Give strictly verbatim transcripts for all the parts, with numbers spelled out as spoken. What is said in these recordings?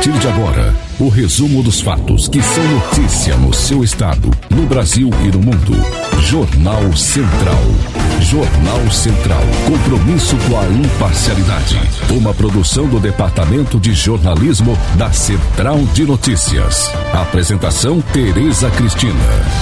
partir de agora, o resumo dos fatos que são notícia no seu estado, no Brasil e no mundo. Jornal Central. Jornal Central. Compromisso com a imparcialidade. Uma produção do Departamento de Jornalismo da Central de Notícias. Apresentação Tereza Cristina.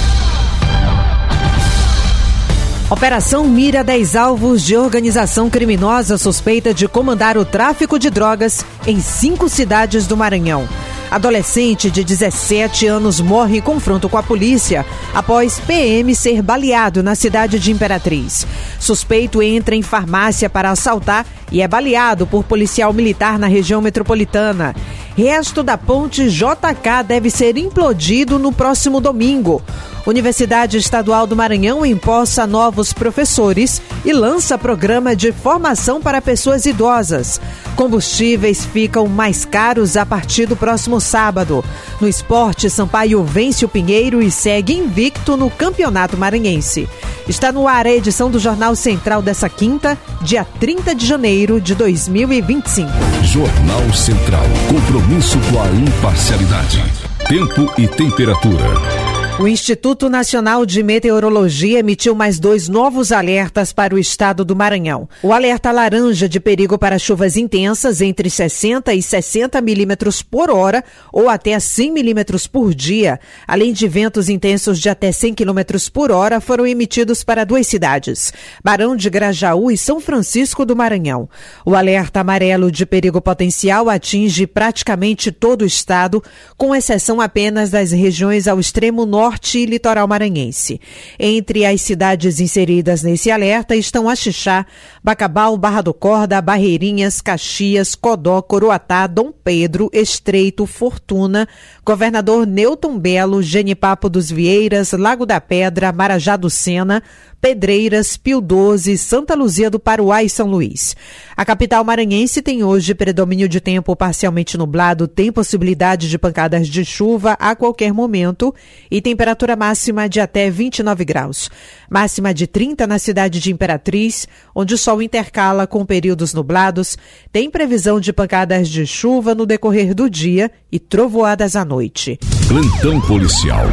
Operação mira dez alvos de organização criminosa suspeita de comandar o tráfico de drogas em cinco cidades do Maranhão. Adolescente de dezessete anos morre em confronto com a polícia após P M ser baleado na cidade de Imperatriz. Suspeito entra em farmácia para assaltar e é baleado por policial militar na região metropolitana. Resto da ponte J K deve ser implodido no próximo domingo. Universidade Estadual do Maranhão empossa novos professores e lança programa de formação para pessoas idosas. Combustíveis ficam mais caros a partir do próximo sábado. No esporte, Sampaio vence o Pinheiro e segue invicto no Campeonato Maranhense. Está no ar a edição do Jornal Central dessa quinta, dia trinta de janeiro de dois mil e vinte e cinco. Jornal Central. Compromisso com a imparcialidade. Tempo e temperatura. O Instituto Nacional de Meteorologia emitiu mais dois novos alertas para o estado do Maranhão. O alerta laranja de perigo para chuvas intensas entre sessenta e sessenta milímetros por hora ou até cem milímetros por dia, além de ventos intensos de até cem quilômetros por hora, foram emitidos para duas cidades, Barão de Grajaú e São Francisco do Maranhão. O alerta amarelo de perigo potencial atinge praticamente todo o estado, com exceção apenas das regiões ao extremo norte Norte e litoral maranhense. Entre as cidades inseridas nesse alerta estão Axixá, Bacabal, Barra do Corda, Barreirinhas, Caxias, Codó, Coroatá, Dom Pedro, Estreito, Fortuna, Governador Newton Belo, Genipapo dos Vieiras, Lago da Pedra, Marajá do Sena, Pedreiras, Pio doze, Santa Luzia do Paruá e São Luís. A capital maranhense tem hoje predomínio de tempo parcialmente nublado, tem possibilidade de pancadas de chuva a qualquer momento e temperatura máxima de até vinte e nove graus. Máxima de trinta na cidade de Imperatriz, onde o sol intercala com períodos nublados, tem previsão de pancadas de chuva no decorrer do dia e trovoadas à noite. Plantão policial.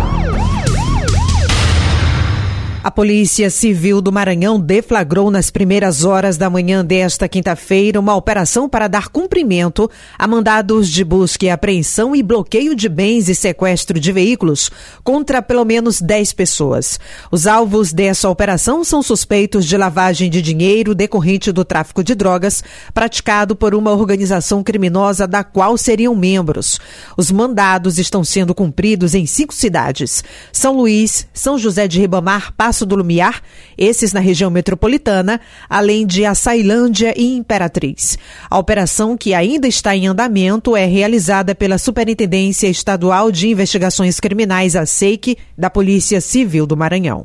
A Polícia Civil do Maranhão deflagrou nas primeiras horas da manhã desta quinta-feira uma operação para dar cumprimento a mandados de busca e apreensão e bloqueio de bens e sequestro de veículos contra pelo menos dez pessoas. Os alvos dessa operação são suspeitos de lavagem de dinheiro decorrente do tráfico de drogas praticado por uma organização criminosa da qual seriam membros. Os mandados estão sendo cumpridos em cinco cidades: São Luís, São José de Ribamar, Passo do Lumiar, esses na região metropolitana, além de Açailândia e Imperatriz. A operação, que ainda está em andamento, é realizada pela Superintendência Estadual de Investigações Criminais, a SEIC, da Polícia Civil do Maranhão.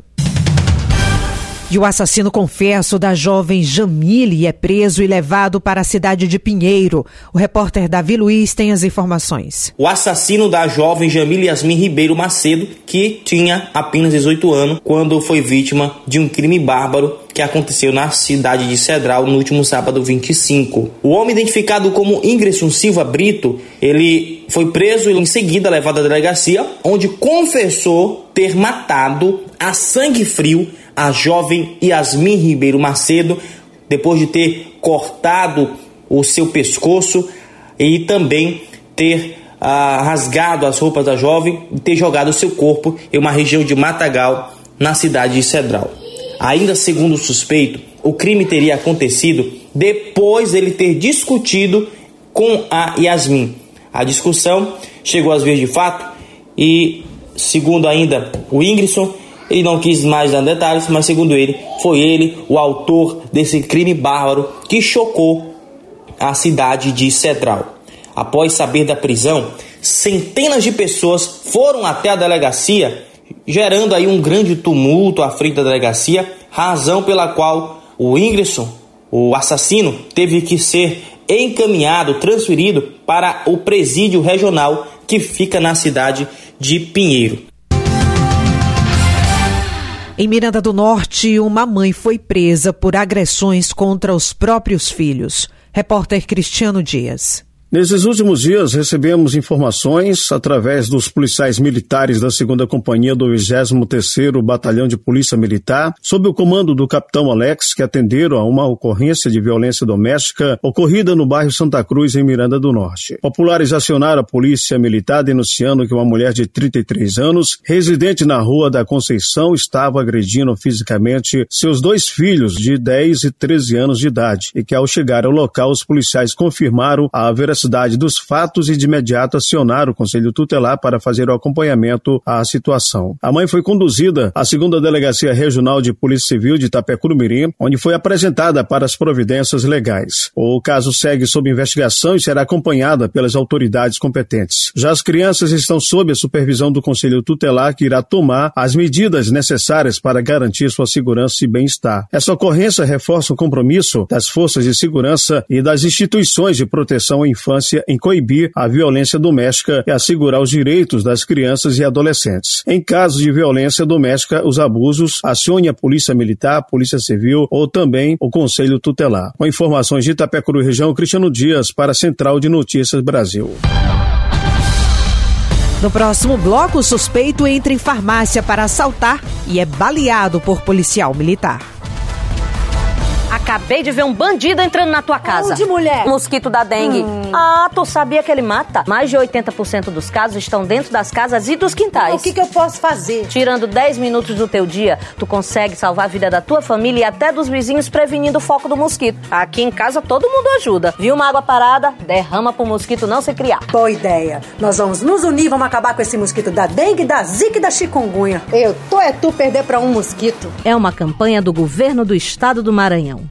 E o assassino confesso da jovem Jamile é preso e levado para a cidade de Pinheiro. O repórter Davi Luiz tem as informações. O assassino da jovem Jamile Yasmin Ribeiro Macedo, que tinha apenas dezoito anos, quando foi vítima de um crime bárbaro que aconteceu na cidade de Cedral no último sábado vinte e cinco. O homem, identificado como Ingresson Silva Brito, ele foi preso e em seguida levado à delegacia, onde confessou ter matado a sangue frio a jovem Yasmin Ribeiro Macedo, depois de ter cortado o seu pescoço e também ter ah, rasgado as roupas da jovem e ter jogado o seu corpo em uma região de Matagal, na cidade de Cedral. Ainda segundo o suspeito, o crime teria acontecido depois dele ter discutido com a Yasmin. A discussão chegou às vias de fato e, segundo ainda o Ingresson, ele não quis mais dar detalhes, mas segundo ele, foi ele o autor desse crime bárbaro que chocou a cidade de Cedral. Após saber da prisão, centenas de pessoas foram até a delegacia, gerando aí um grande tumulto à frente da delegacia, razão pela qual o Ingresson, o assassino, teve que ser encaminhado, transferido para o presídio regional que fica na cidade de Pinheiro. Em Miranda do Norte, uma mãe foi presa por agressões contra os próprios filhos. Repórter Cristiano Dias. Nesses últimos dias, recebemos informações através dos policiais militares da segunda Companhia do vigésimo terceiro Batalhão de Polícia Militar, sob o comando do capitão Alex, que atenderam a uma ocorrência de violência doméstica ocorrida no bairro Santa Cruz, em Miranda do Norte. Populares acionaram a polícia militar denunciando que uma mulher de trinta e três anos, residente na Rua da Conceição, estava agredindo fisicamente seus dois filhos de dez e treze anos de idade e que, ao chegar ao local, os policiais confirmaram a veracidade dos fatos e de imediato acionaram o Conselho Tutelar para fazer o acompanhamento à situação. A mãe foi conduzida à segunda Delegacia Regional de Polícia Civil de Itapecuru-Mirim, onde foi apresentada para as providências legais. O caso segue sob investigação e será acompanhada pelas autoridades competentes. Já as crianças estão sob a supervisão do Conselho Tutelar, que irá tomar as medidas necessárias para garantir sua segurança e bem-estar. Essa ocorrência reforça o compromisso das forças de segurança e das instituições de proteção à infância em coibir a violência doméstica e assegurar os direitos das crianças e adolescentes. Em caso de violência doméstica, os abusos, acione a Polícia Militar, a Polícia Civil ou também o Conselho Tutelar. Com informações de Itapecuru Região, Cristiano Dias para a Central de Notícias Brasil. No próximo bloco, o suspeito entra em farmácia para assaltar e é baleado por policial militar. Acabei de ver um bandido entrando na tua casa. Onde, mulher? Um mosquito da dengue. Hum. Ah, tu sabia que ele mata? Mais de oitenta por cento dos casos estão dentro das casas e dos quintais. O que, que eu posso fazer? Tirando dez minutos do teu dia, tu consegue salvar a vida da tua família e até dos vizinhos, prevenindo o foco do mosquito. Aqui em casa todo mundo ajuda. Viu uma água parada? Derrama pro mosquito não se criar. Boa ideia. Nós vamos nos unir, vamos acabar com esse mosquito da dengue, da zika e da chikungunya. Eu tô é tu perder pra um mosquito. É uma campanha do governo do estado do Maranhão.